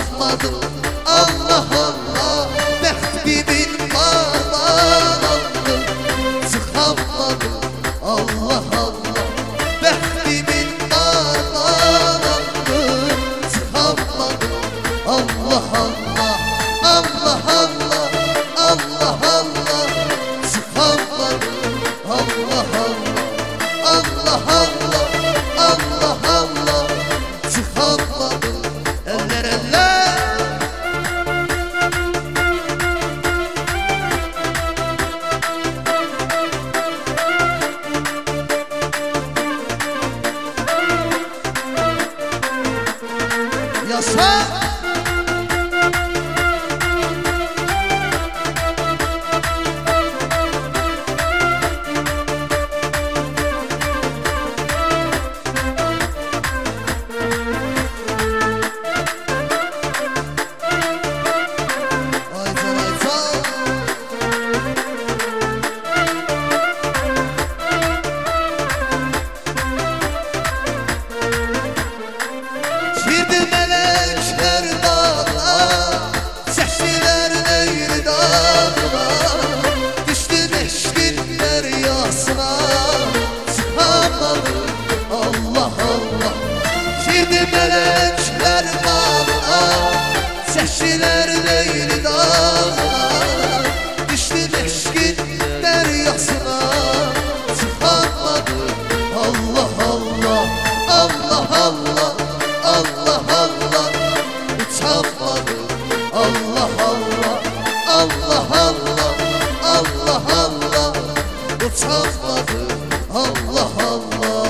sıxanmadım. Allah Allah, bəxtimin bağlandı. Sıxanmadım, Allah Allah, bəxtimin bağlandı. Sıxanmadım, Allah Allah, Allah Allah, Allah Allah. Sıxanmadım, Allah Allah, Allah Allah, Allah Allah. Sıxanmadım, eller eller. Yasa. Melekler bağına, səhşilər leyli dağına, düşdü eşqin dəryasına. Sıxanmadım, Allah Allah, Allah Allah, Allah Allah. Uçanmadım, Allah Allah, Allah Allah, Allah Allah. Uçanmadım, Allah Allah.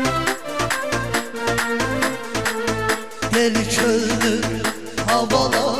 Deli könlüm havalar